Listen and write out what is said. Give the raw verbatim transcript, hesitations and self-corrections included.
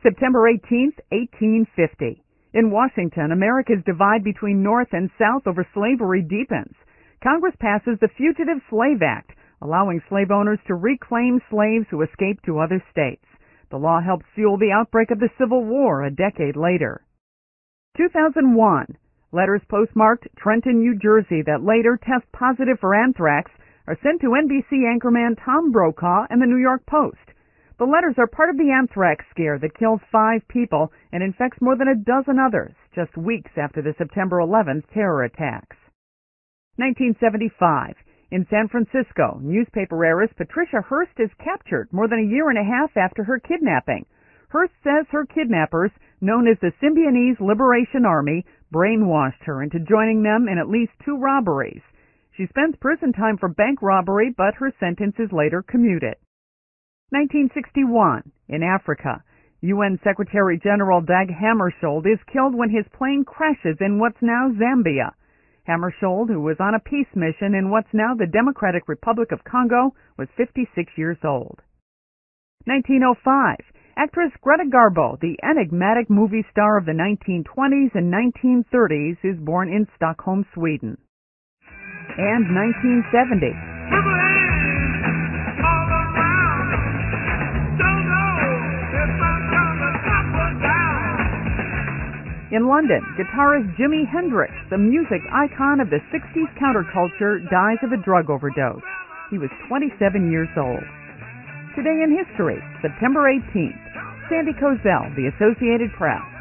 September eighteenth, eighteen fifty. In Washington, America's divide between North and South over slavery deepens. Congress passes the Fugitive Slave Act, allowing slave owners to reclaim slaves who escaped to other states. The law helped fuel the outbreak of the Civil War a decade later. two thousand one. Letters postmarked Trenton, New Jersey that later test positive for anthrax are sent to N B C anchorman Tom Brokaw and the New York Post. The letters are part of the anthrax scare that kills five people and infects more than a dozen others just weeks after the September eleventh terror attacks. nineteen seventy-five. In San Francisco, newspaper heiress Patricia Hearst is captured more than a year and a half after her kidnapping. Hearst says her kidnappers, known as the Symbionese Liberation Army, brainwashed her into joining them in at least two robberies. She spends prison time for bank robbery, but her sentence is later commuted. nineteen sixty-one. In Africa, U N Secretary General Dag Hammarskjöld is killed when his plane crashes in what's now Zambia. Hammarskjöld, who was on a peace mission in what's now the Democratic Republic of Congo, was fifty-six years old. nineteen oh five. Actress Greta Garbo, the enigmatic movie star of the nineteen twenties and nineteen thirties, is born in Stockholm, Sweden. And nineteen seventy. In London, guitarist Jimi Hendrix, the music icon of the sixties counterculture, dies of a drug overdose. He was twenty-seven years old. Today in history, September eighteenth. Sandy Kozel, The Associated Press.